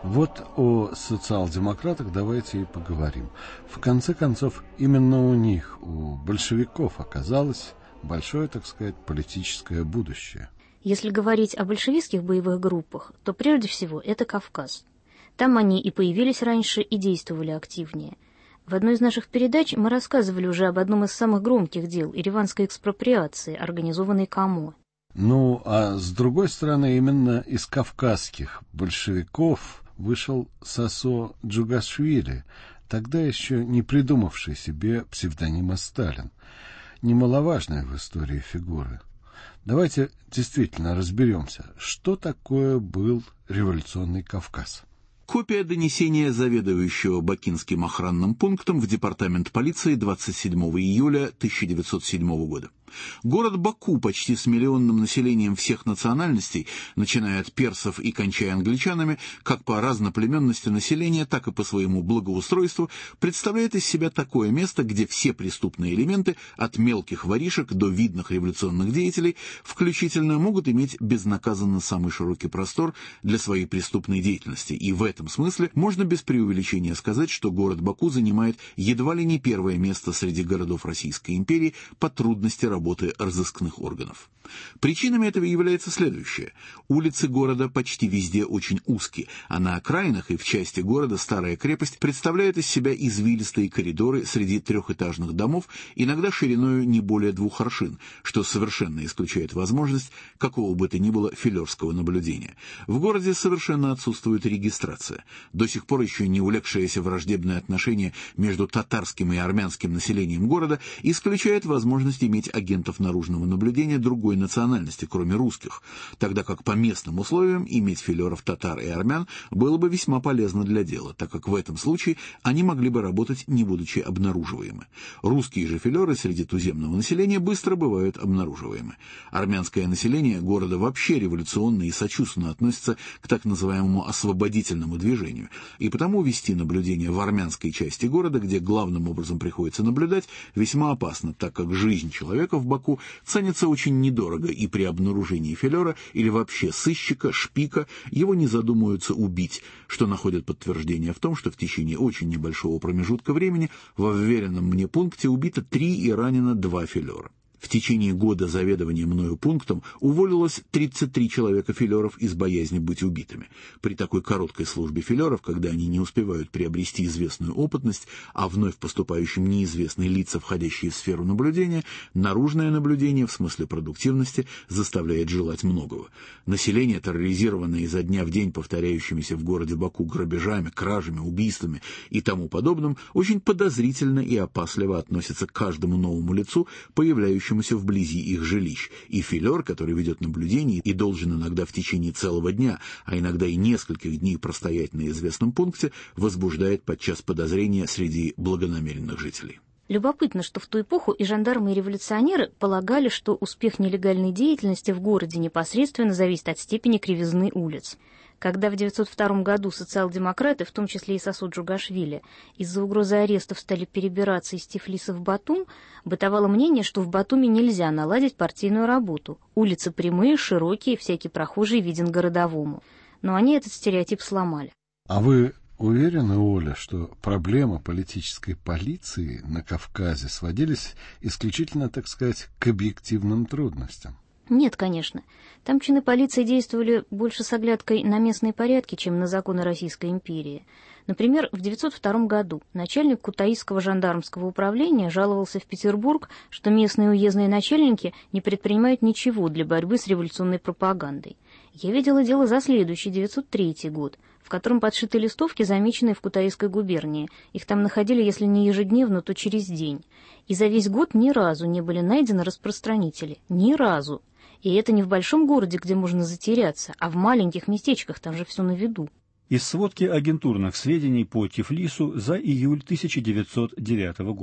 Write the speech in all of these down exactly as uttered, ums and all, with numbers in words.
Вот о социал-демократах давайте и поговорим. В конце концов, именно у них, у большевиков, оказалось большое, так сказать, политическое будущее. Если говорить о большевистских боевых группах, то прежде всего это Кавказ. Там они и появились раньше, и действовали активнее. В одной из наших передач мы рассказывали уже об одном из самых громких дел – ереванской экспроприации, организованной КАМО. Ну, а с другой стороны, именно из кавказских большевиков вышел Сосо Джугашвили, тогда еще не придумавший себе псевдонима Сталин. Немаловажная в истории фигура. Давайте действительно разберемся, что такое был революционный Кавказ. Копия донесения заведующего Бакинским охранным пунктом в департамент полиции двадцать седьмого июля тысяча девятьсот седьмого года. Город Баку почти с миллионным населением всех национальностей, начиная от персов и кончая англичанами, как по разноплеменности населения, так и по своему благоустройству, представляет из себя такое место, где все преступные элементы, от мелких воришек до видных революционных деятелей, включительно могут иметь безнаказанно самый широкий простор для своей преступной деятельности. И в этом смысле можно без преувеличения сказать, что город Баку занимает едва ли не первое место среди городов Российской империи по трудности работы работы разыскных органов. Причинами этого является следующее. Улицы города почти везде очень узкие, а на окраинах и в части города старая крепость представляет из себя извилистые коридоры среди трехэтажных домов, иногда шириною не более двух аршин, что совершенно исключает возможность какого бы то ни было филерского наблюдения. В городе совершенно отсутствует регистрация. До сих пор еще не улегшееся враждебное отношение между татарским и армянским населением города исключает возможность иметь агентов наружного наблюдения другой национальности, кроме русских, тогда как по местным условиям иметь филеров татар и армян было бы весьма полезно для дела, так как в этом случае они могли бы работать, не будучи обнаруживаемы. Русские же филеры среди туземного населения быстро бывают обнаруживаемы. Армянское население города вообще революционно и сочувственно относится к так называемому освободительному движению, и потому вести наблюдение в армянской части города, где главным образом приходится наблюдать, весьма опасно, так как жизнь человека в Баку ценится очень недорого, и при обнаружении филера или вообще сыщика, шпика, его не задумываются убить, что находит подтверждение в том, что в течение очень небольшого промежутка времени во вверенном мне пункте убито три и ранено два филера. В течение года заведования мною пунктом уволилось тридцать три человека филеров из боязни быть убитыми. При такой короткой службе филеров, когда они не успевают приобрести известную опытность, а вновь поступающим неизвестные лица, входящие в сферу наблюдения, наружное наблюдение в смысле продуктивности заставляет желать многого. Население, терроризированное изо дня в день повторяющимися в городе Баку грабежами, кражами, убийствами и тому подобным, очень подозрительно и опасливо относится к каждому новому лицу, появляющемуся вблизи их жилищ, и филер, который ведет наблюдение и должен иногда в течение целого дня, а иногда и нескольких дней простоять на известном пункте, возбуждает подчас подозрения среди благонамеренных жителей. Любопытно, что в ту эпоху и жандармы, и революционеры полагали, что успех нелегальной деятельности в городе непосредственно зависит от степени кривизны улиц. Когда в девятьсот втором году социал-демократы, в том числе и Сосо Джугашвили, из-за угрозы арестов стали перебираться из Тифлиса в Батум, бытовало мнение, что в Батуме нельзя наладить партийную работу. Улицы прямые, широкие, всякий прохожий виден городовому. Но они этот стереотип сломали. А вы уверены, Оля, что проблемы политической полиции на Кавказе сводились исключительно, так сказать, к объективным трудностям? Нет, конечно. Там чины полиции действовали больше с оглядкой на местные порядки, чем на законы Российской империи. Например, в девятьсот втором году начальник Кутаисского жандармского управления жаловался в Петербург, что местные уездные начальники не предпринимают ничего для борьбы с революционной пропагандой. Я видела дело за следующий, девятьсот третий год, в котором подшиты листовки, замеченные в Кутаисской губернии. Их там находили, если не ежедневно, то через день. И за весь год ни разу не были найдены распространители. Ни разу. И это не в большом городе, где можно затеряться, а в маленьких местечках, там же все на виду. Из сводки агентурных сведений по Тифлису за июль тысяча девятьсот девятого года.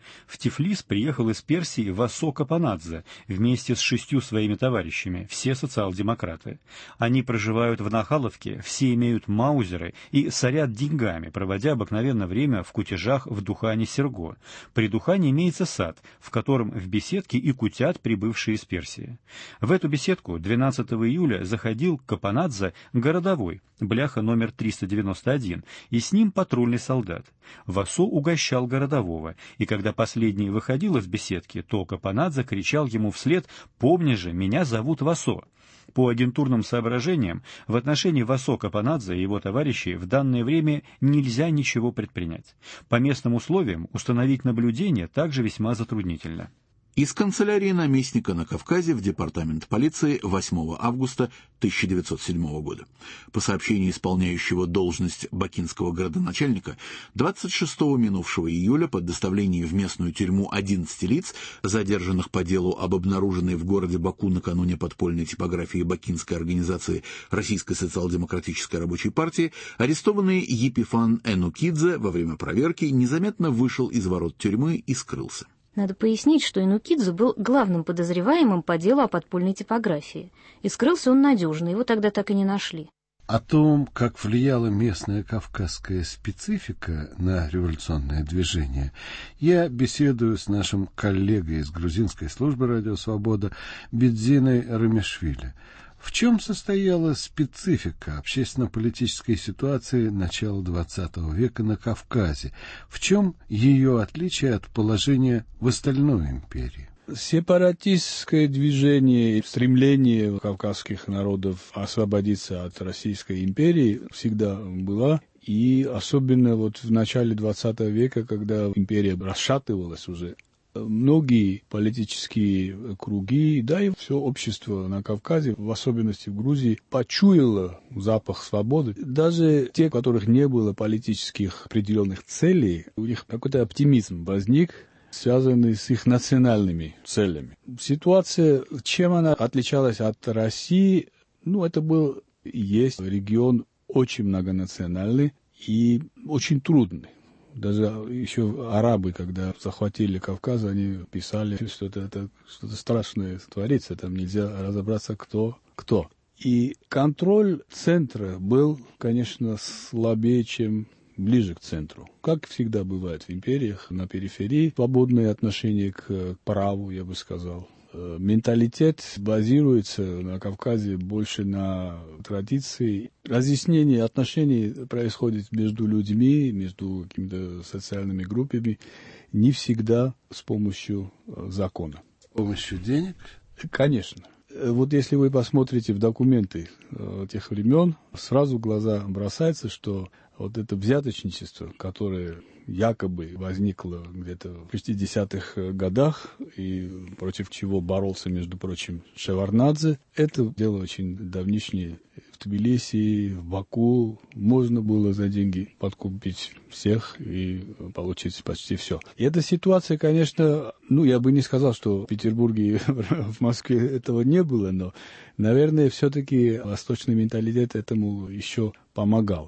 В Тифлис приехал из Персии Васо Капанадзе вместе с шестью своими товарищами, все социал-демократы. Они проживают в Нахаловке, все имеют маузеры и сорят деньгами, проводя обыкновенно время в кутежах в Духане Серго. При Духане имеется сад, в котором в беседке и кутят прибывшие из Персии. В эту беседку двенадцатого июля заходил Капанадзе городовой, бляха номер триста девяносто один, и с ним патрульный солдат. Васо угощал городового, и когда последний выходил из беседки, то Капанадзе кричал ему вслед: «Помни же, меня зовут Васо». По агентурным соображениям, в отношении Васо Капанадзе и его товарищей в данное время нельзя ничего предпринять. По местным условиям установить наблюдение также весьма затруднительно. Из канцелярии наместника на Кавказе в департамент полиции восьмого августа тысяча девятьсот седьмого года. По сообщению исполняющего должность бакинского градоначальника, двадцать шестого минувшего июля по доставлению в местную тюрьму одиннадцати лиц, задержанных по делу об обнаруженной в городе Баку накануне подпольной типографии бакинской организации Российской социал-демократической рабочей партии, арестованный Епифан Энукидзе во время проверки незаметно вышел из ворот тюрьмы и скрылся. Надо пояснить, что Энукидзе был главным подозреваемым по делу о подпольной типографии. И скрылся он надежно, его тогда так и не нашли. О том, как влияла местная кавказская специфика на революционное движение, я беседую с нашим коллегой из грузинской службы «Радио Свобода» Бидзиной Рамишвили. В чем состояла специфика общественно-политической ситуации начала двадцатого века на Кавказе? В чем ее отличие от положения в остальной империи? Сепаратистское движение и стремление кавказских народов освободиться от Российской империи всегда было. И особенно вот в начале двадцатого века, когда империя расшатывалась уже, многие политические круги, да и все общество на Кавказе, в особенности в Грузии, почуяло запах свободы. Даже те, у которых не было политических определенных целей, у них какой-то оптимизм возник, связанный с их национальными целями. Ситуация, чем она отличалась от России, ну, это был и есть регион очень многонациональный и очень трудный. Даже еще арабы, когда захватили Кавказ, они писали, что это, это что-то страшное творится, там нельзя разобраться, кто кто. И контроль центра был, конечно, слабее, чем ближе к центру. Как всегда бывает в империях, на периферии свободное отношение к праву, я бы сказал. Менталитет базируется на Кавказе больше на традиции. Разъяснение отношений происходит между людьми, между какими-то социальными группами, не всегда с помощью закона. С помощью денег? Конечно. Вот если вы посмотрите в документы тех времен, сразу в глаза бросается, что вот это взяточничество, которое якобы возникло где-то в шестидесятых годах и против чего боролся, между прочим, Шеварднадзе, это дело очень давнишнее. В Тбилиси, в Баку можно было за деньги подкупить всех и получить почти все. И эта ситуация, конечно, ну, я бы не сказал, что в Петербурге и в Москве этого не было, но, наверное, все-таки восточный менталитет этому еще помогал.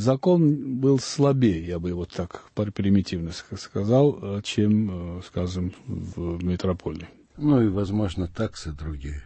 Закон был слабее, я бы вот так примитивно сказал, чем, скажем, в метрополии. Ну и, возможно, таксы другие.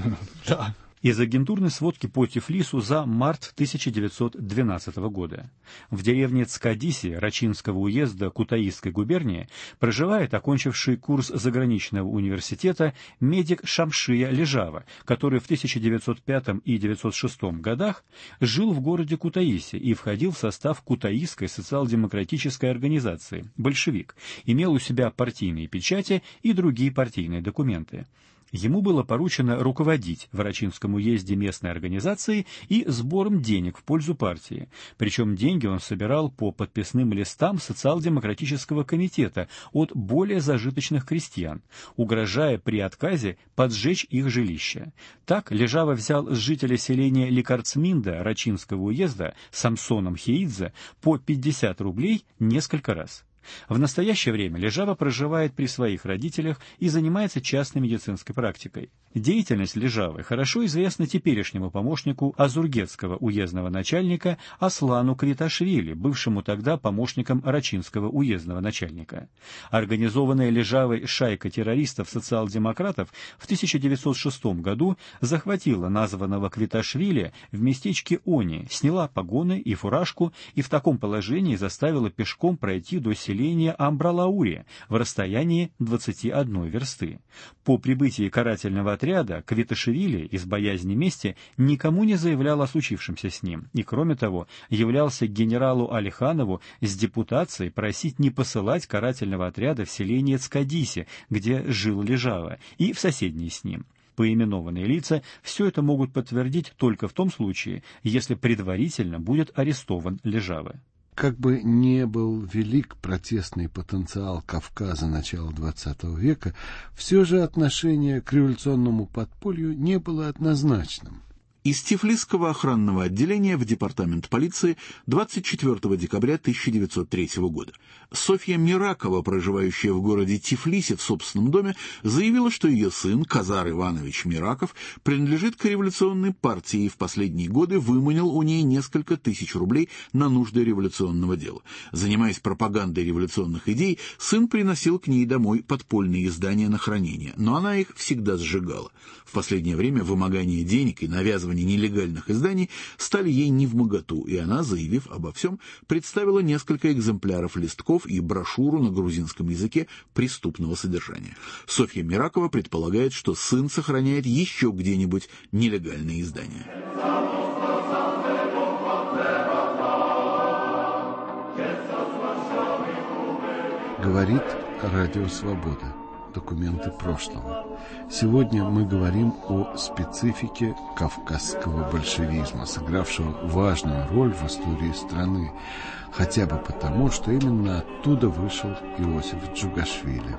Да. Из агентурной сводки по Тифлису за март тысяча девятьсот двенадцатого года. В деревне Цкадиси Рачинского уезда Кутаисской губернии проживает окончивший курс заграничного университета медик Шамшия Лежава, который в тысяча девятьсот пятом и девятьсот шестом годах жил в городе Кутаиси и входил в состав Кутаисской социал-демократической организации «Большевик», имел у себя партийные печати и другие партийные документы. Ему было поручено руководить в Рачинском уезде местной организацией и сбором денег в пользу партии. Причем деньги он собирал по подписным листам социал-демократического комитета от более зажиточных крестьян, угрожая при отказе поджечь их жилища. Так Лежава взял с жителя селения Лекарцминда Рачинского уезда Самсоном Хеидзе по пятьдесят рублей несколько раз. В настоящее время Лежава проживает при своих родителях и занимается частной медицинской практикой. Деятельность Лежавы хорошо известна теперешнему помощнику азургетского уездного начальника Аслану Квиташвили, бывшему тогда помощником Рачинского уездного начальника. Организованная Лежавой шайка террористов-социал-демократов в тысяча девятьсот шестом году захватила названного Квиташвили в местечке Они, сняла погоны и фуражку и в таком положении заставила пешком пройти до селения Амбралаури в расстоянии двадцати одной версты. По прибытии карательного отряда Квиташвили из боязни мести никому не заявлял о случившемся с ним и, кроме того, являлся к генералу Алиханову с депутацией просить не посылать карательного отряда в селение Цкадиси, где жил Лежава, и в соседние с ним. Поименованные лица все это могут подтвердить только в том случае, если предварительно будет арестован Лежава. Как бы не был велик протестный потенциал Кавказа начала двадцатого века, все же отношение к революционному подполью не было однозначным. Из Тифлисского охранного отделения в департамент полиции двадцать четвёртого декабря тысяча девятьсот третьего года. Софья Миракова, проживающая в городе Тифлисе в собственном доме, заявила, что ее сын, Казар Иванович Мираков, принадлежит к революционной партии и в последние годы выманил у ней несколько тысяч рублей на нужды революционного дела. Занимаясь пропагандой революционных идей, сын приносил к ней домой подпольные издания на хранение, но она их всегда сжигала. В последнее время вымогание денег и навязывание нелегальных изданий стали ей невмоготу, и она, заявив обо всем, представила несколько экземпляров листков и брошюру на грузинском языке преступного содержания. Софья Миракова предполагает, что сын сохраняет еще где-нибудь нелегальные издания. Говорит Радио Свобода. Документы прошлого. Сегодня мы говорим о специфике кавказского большевизма, сыгравшего важную роль в истории страны, хотя бы потому, что именно оттуда вышел Иосиф Джугашвили.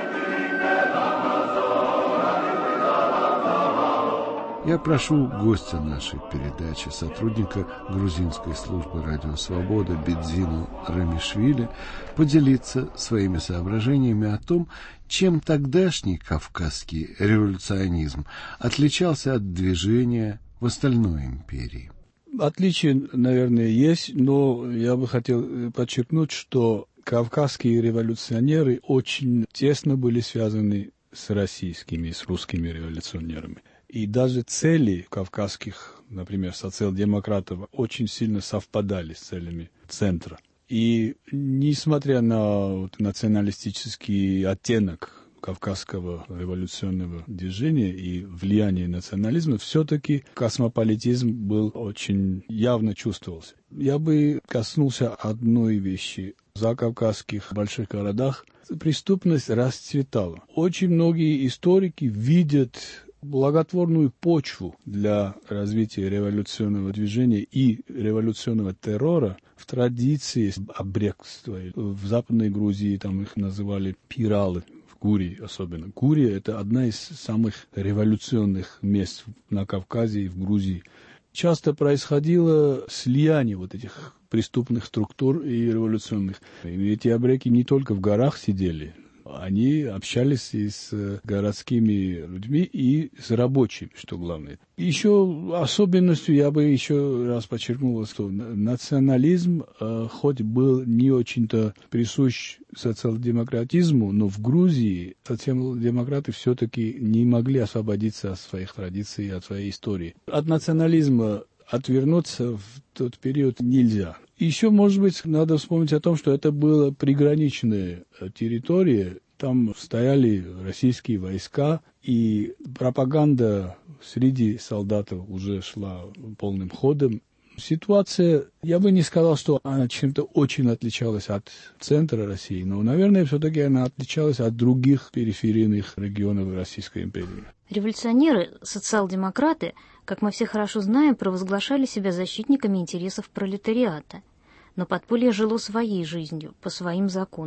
Я прошу гостя нашей передачи, сотрудника грузинской службы «Радио Свобода» Бедзину Рамишвили, поделиться своими соображениями о том, чем тогдашний кавказский революционизм отличался от движения в остальной империи. Отличия, наверное, есть, но я бы хотел подчеркнуть, что кавказские революционеры очень тесно были связаны с российскими, с русскими революционерами. И даже цели кавказских, например, социал-демократов очень сильно совпадали с целями центра. И несмотря на вот, националистический оттенок кавказского революционного движения и влияние национализма, все-таки космополитизм был очень явно чувствовался. Я бы коснулся одной вещи. В закавказских больших городах преступность расцветала. Очень многие историки видят благотворную почву для развития революционного движения и революционного террора в традиции абрекства. В Западной Грузии там их называли пиралы, в Гурии особенно. Гурия – это одна из самых революционных мест на Кавказе и в Грузии. Часто происходило слияние вот этих преступных структур и революционных. И эти абреки не только в горах сидели, они общались и с городскими людьми, и с рабочими, что главное. Еще особенностью я бы еще раз подчеркнул, что национализм, хоть был не очень-то присущ социал-демократизму, но в Грузии социал-демократы все-таки не могли освободиться от своих традиций и от своей истории. От национализма отвернуться в тот период нельзя. Еще, может быть, надо вспомнить о том, что это была приграничная территория, там стояли российские войска, и пропаганда среди солдатов уже шла полным ходом. Ситуация, я бы не сказал, что она чем-то очень отличалась от центра России, но, наверное, все-таки она отличалась от других периферийных регионов Российской империи. Революционеры, социал-демократы, как мы все хорошо знаем, провозглашали себя защитниками интересов пролетариата. Но подполье жило своей жизнью, по своим законам.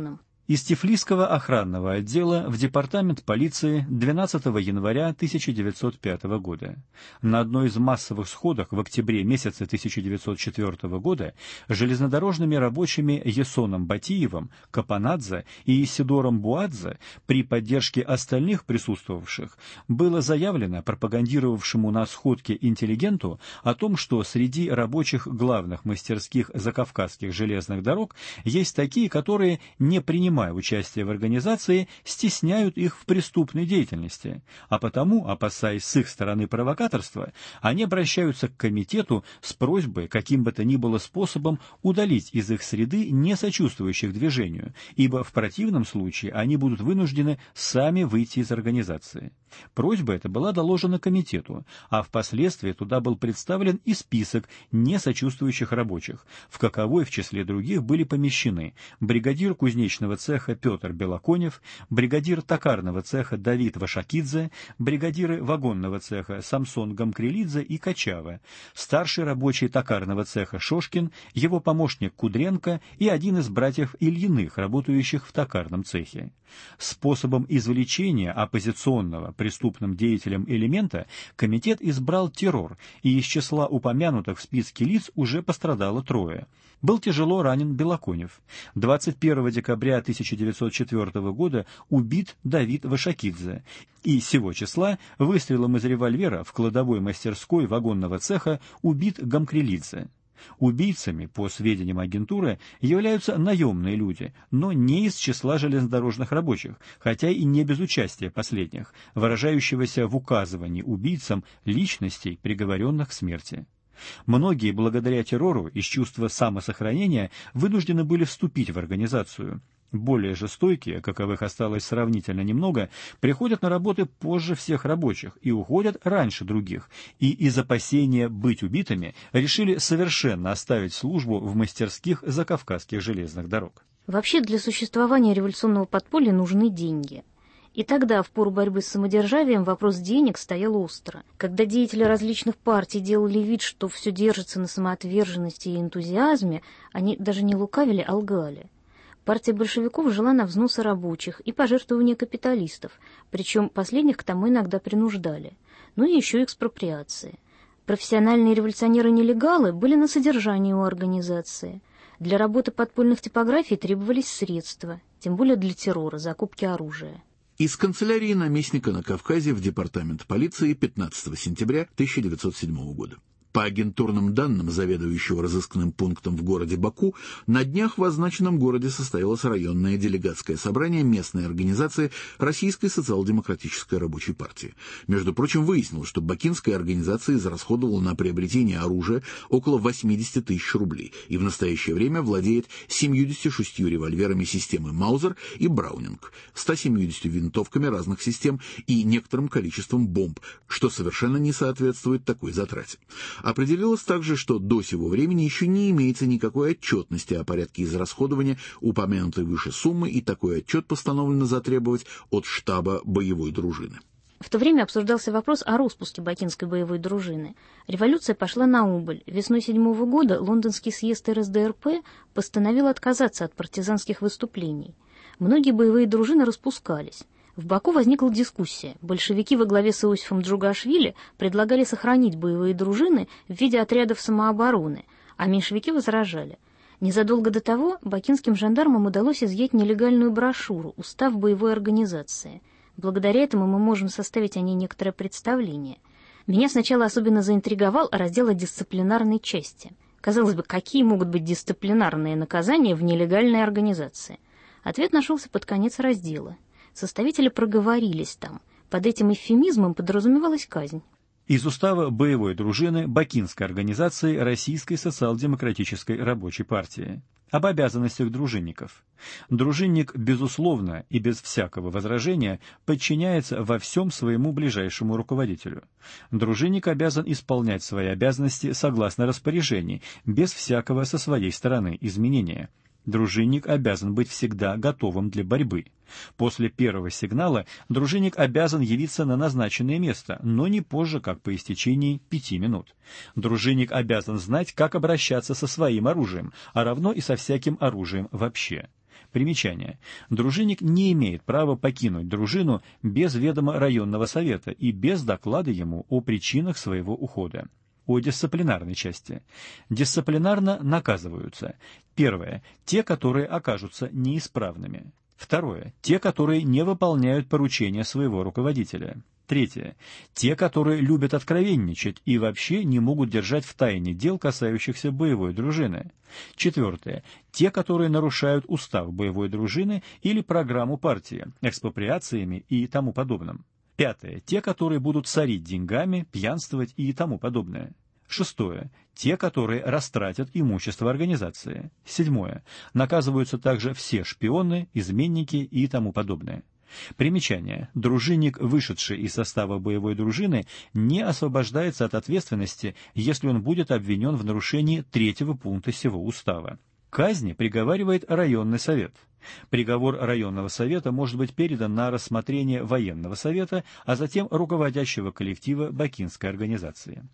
Из Тифлисского охранного отдела в департамент полиции двенадцатого января тысяча девятьсот пятого года. На одной из массовых сходок в октябре месяце тысяча девятьсот четвёртого года железнодорожными рабочими Есоном Батиевым, Капанадзе и Исидором Буадзе при поддержке остальных присутствовавших было заявлено пропагандировавшему на сходке интеллигенту о том, что среди рабочих главных мастерских закавказских железных дорог есть такие, которые не принимают принимая участие в организации, стесняют их в преступной деятельности, а потому, опасаясь с их стороны провокаторства, они обращаются к комитету с просьбой каким бы то ни было способом удалить из их среды не сочувствующих движению, ибо в противном случае они будут вынуждены сами выйти из организации. Просьба эта была доложена комитету, а впоследствии туда был представлен и список несочувствующих рабочих, в каковой в числе других были помещены бригадир кузнечного цеха Петр Белоконев, бригадир токарного цеха Давид Вашакидзе, бригадиры вагонного цеха Самсон Гамкрелидзе и Качава, старший рабочий токарного цеха Шошкин, его помощник Кудренко и один из братьев Ильиных, работающих в токарном цехе. Способом извлечения оппозиционного преступным деятелям элемента комитет избрал террор, и из числа упомянутых в списке лиц уже пострадало трое. Был тяжело ранен Белоконев. двадцать первого декабря тысяча девятьсот четвёртого года убит Давид Вашакидзе, и сего числа выстрелом из револьвера в кладовой мастерской вагонного цеха убит Гамкрелидзе. Убийцами, по сведениям агентуры, являются наемные люди, но не из числа железнодорожных рабочих, хотя и не без участия последних, выражающегося в указывании убийцам личностей, приговоренных к смерти. Многие, благодаря террору, из чувства самосохранения, вынуждены были вступить в организацию. Более же стойкие, каковых осталось сравнительно немного, приходят на работы позже всех рабочих и уходят раньше других, и из опасения быть убитыми решили совершенно оставить службу в мастерских закавказских железных дорог. Вообще для существования революционного подполья нужны деньги. И тогда, в пору борьбы с самодержавием, вопрос денег стоял остро. Когда деятели различных партий делали вид, что все держится на самоотверженности и энтузиазме, они даже не лукавили, а лгали. Партия большевиков жила на взносы рабочих и пожертвования капиталистов, причем последних к тому иногда принуждали. Ну и еще экспроприации. Профессиональные революционеры-нелегалы были на содержании у организации. Для работы подпольных типографий требовались средства, тем более для террора, закупки оружия. Из канцелярии наместника на Кавказе в департамент полиции пятнадцатого сентября тысяча девятьсот седьмого года. По агентурным данным заведующего разыскным пунктом в городе Баку, на днях в означенном городе состоялось районное делегатское собрание местной организации Российской социал-демократической рабочей партии. Между прочим, выяснилось, что бакинская организация израсходовала на приобретение оружия около восемьдесят тысяч рублей и в настоящее время владеет семьюдесятью шестью револьверами системы Маузер и Браунинг, ста семьюдесятью винтовками разных систем и некоторым количеством бомб, что совершенно не соответствует такой затрате. Определилось также, что до сего времени еще не имеется никакой отчетности о порядке израсходования упомянутой выше суммы, и такой отчет постановлено затребовать от штаба боевой дружины. В то время обсуждался вопрос о распуске бакинской боевой дружины. Революция пошла на убыль. Весной седьмого года Лондонский съезд эр эс дэ эр пэ постановил отказаться от партизанских выступлений. Многие боевые дружины распускались. В Баку возникла дискуссия. Большевики во главе с Иосифом Джугашвили предлагали сохранить боевые дружины в виде отрядов самообороны, а меньшевики возражали. Незадолго до того бакинским жандармам удалось изъять нелегальную брошюру «Устав боевой организации». Благодаря этому мы можем составить о ней некоторое представление. Меня сначала особенно заинтриговал раздел о дисциплинарной части. Казалось бы, какие могут быть дисциплинарные наказания в нелегальной организации? Ответ нашелся под конец раздела. Составители проговорились там. Под этим эвфемизмом подразумевалась казнь. Из устава боевой дружины Бакинской организации Российской социал-демократической рабочей партии. Об обязанностях дружинников. Дружинник, безусловно и без всякого возражения, подчиняется во всем своему ближайшему руководителю. Дружинник обязан исполнять свои обязанности согласно распоряжений, без всякого со своей стороны изменения. Дружинник обязан быть всегда готовым для борьбы. После первого сигнала дружинник обязан явиться на назначенное место, но не позже, как по истечении пяти минут. Дружинник обязан знать, как обращаться со своим оружием, а равно и со всяким оружием вообще. Примечание. Дружинник не имеет права покинуть дружину без ведома районного совета и без доклада ему о причинах своего ухода. О дисциплинарной части. Дисциплинарно наказываются. Первое. Те, которые окажутся неисправными. Второе. Те, которые не выполняют поручения своего руководителя. Третье. Те, которые любят откровенничать и вообще не могут держать в тайне дел, касающихся боевой дружины. Четвертое. Те, которые нарушают устав боевой дружины или программу партии, экспроприациями и тому подобным. Пятое. Те, которые будут сорить деньгами, пьянствовать и тому подобное. Шестое. Те, которые растратят имущество организации. Седьмое. Наказываются также все шпионы, изменники и тому подобное. Примечание. Дружинник, вышедший из состава боевой дружины, не освобождается от ответственности, если он будет обвинен в нарушении третьего пункта сего устава. К казни приговаривает районный совет. Приговор районного совета может быть передан на рассмотрение военного совета, а затем руководящего коллектива бакинской организации.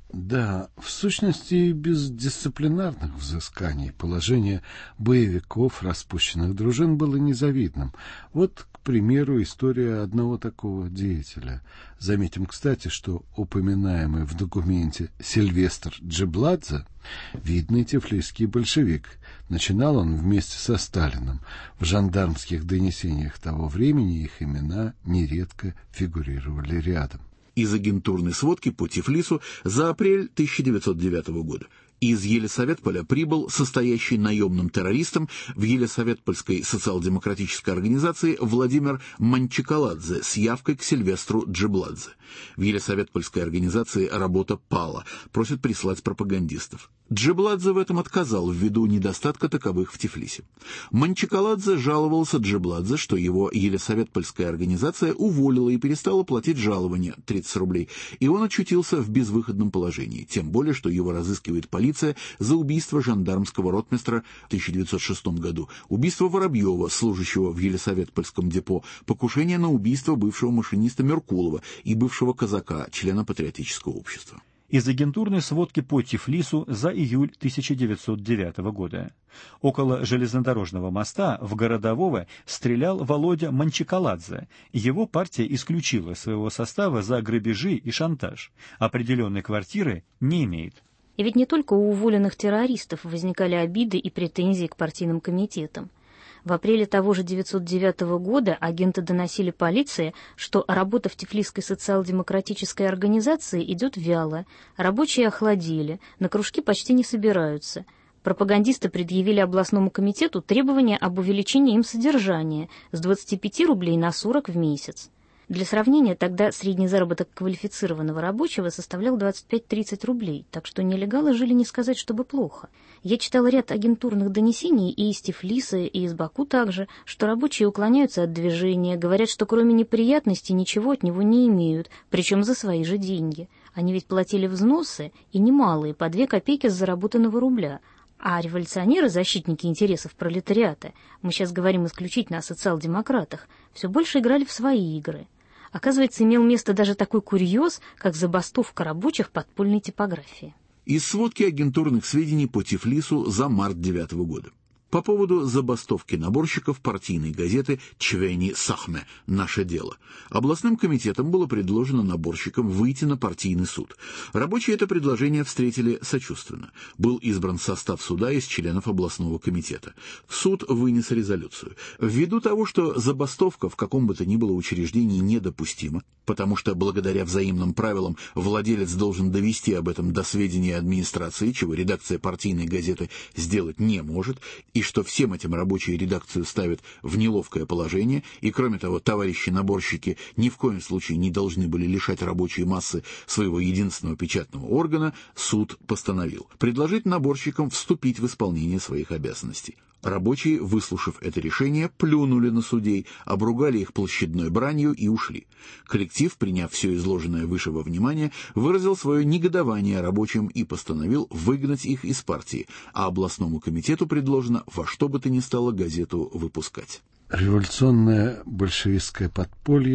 Да, в сущности, без дисциплинарных взысканий положение боевиков распущенных дружин было незавидным. Вот, к примеру, история одного такого деятеля. Заметим, кстати, что упоминаемый в документе Сильвестр Джебладзе — видный тифлисский большевик. Начинал он вместе со Сталиным. В жандармских донесениях того времени их имена нередко фигурировали рядом. Из агентурной сводки по Тифлису за апрель тысяча девятьсот девятого года. Из Елисаветполя прибыл состоящий наемным террористом в Елисаветпольской социал-демократической организации Владимир Манчикаладзе с явкой к Сильвестру Джебладзе. В Елисаветпольской организации работа пала, просят прислать пропагандистов. Джебладзе в этом отказал ввиду недостатка таковых в Тифлисе. Манчикаладзе жаловался Джебладзе, что его Елисаветпольская организация уволила и перестала платить жалования тридцать рублей, и он очутился в безвыходном положении, тем более, что его разыскивает полиция за убийство жандармского ротмистра в тысяча девятьсот шестом году, убийство Воробьева, служащего в Елисаветпольском депо, покушение на убийство бывшего машиниста Меркулова и бывшего казака, члена патриотического общества. Из агентурной сводки по Тифлису за июль тысяча девятьсот девятого года. Около железнодорожного моста в Городового стрелял Володя Манчикаладзе. Его партия исключила из своего состава за грабежи и шантаж. Определенной квартиры не имеет. И ведь не только у уволенных террористов возникали обиды и претензии к партийным комитетам. В апреле того же девятьсот девятого года агенты доносили полиции, что работа в Тифлисской социал-демократической организации идет вяло, рабочие охладели, на кружки почти не собираются. Пропагандисты предъявили областному комитету требования об увеличении им содержания с двадцати пяти рублей на сорок в месяц. Для сравнения, тогда средний заработок квалифицированного рабочего составлял двадцать пять-тридцать рублей, так что нелегалы жили не сказать, чтобы плохо. Я читала ряд агентурных донесений и из Тифлиса, и из Баку также, что рабочие уклоняются от движения, говорят, что кроме неприятностей ничего от него не имеют, причем за свои же деньги. Они ведь платили взносы, и немалые, по две копейки с заработанного рубля. А революционеры, защитники интересов пролетариата, мы сейчас говорим исключительно о социал-демократах, все больше играли в свои игры. Оказывается, имел место даже такой курьез, как забастовка рабочих в подпольной типографии. Из сводки агентурных сведений по Тифлису за март девятого года. По поводу забастовки наборщиков партийной газеты «Чвени Сахме. Наше дело». Областным комитетом было предложено наборщикам выйти на партийный суд. Рабочие это предложение встретили сочувственно. Был избран состав суда из членов областного комитета. Суд вынес резолюцию. Ввиду того, что забастовка в каком бы то ни было учреждении недопустима, потому что благодаря взаимным правилам владелец должен довести об этом до сведения администрации, чего редакция партийной газеты сделать не может, и что всем этим рабочие редакцию ставят в неловкое положение, и, кроме того, товарищи-наборщики ни в коем случае не должны были лишать рабочей массы своего единственного печатного органа, суд постановил предложить наборщикам вступить в исполнение своих обязанностей. Рабочие, выслушав это решение, плюнули на судей, обругали их площадной бранью и ушли. Коллектив, приняв все изложенное выше во внимание, выразил свое негодование рабочим и постановил выгнать их из партии, а областному комитету предложено во что бы то ни стало газету выпускать. Революционное большевистское подполье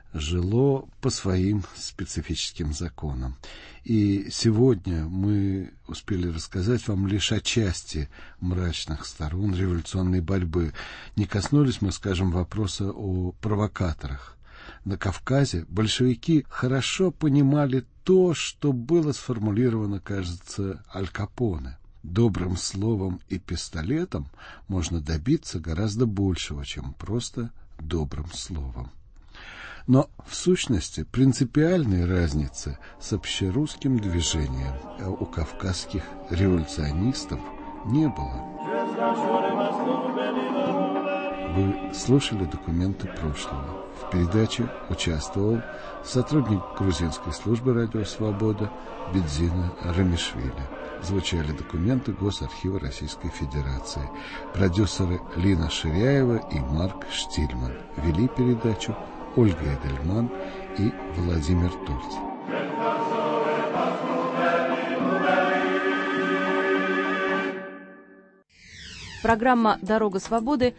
жило по своим специфическим законам. И сегодня мы успели рассказать вам лишь о части мрачных сторон революционной борьбы. Не коснулись мы, скажем, вопроса о провокаторах. На Кавказе большевики хорошо понимали то, что было сформулировано, кажется, Аль Капоне. Добрым словом и пистолетом можно добиться гораздо большего, чем просто добрым словом. Но в сущности принципиальной разницы с общерусским движением у кавказских революционистов не было. Вы слушали «Документы прошлого». В передаче участвовал сотрудник грузинской службы «Радио Свобода» Бедзина Рамишвили. Звучали документы Госархива Российской Федерации. Продюсеры Лина Ширяева и Марк Штильман. Вели передачу Ольга Эдельман и Владимир Турц. Программа «Дорога свободы»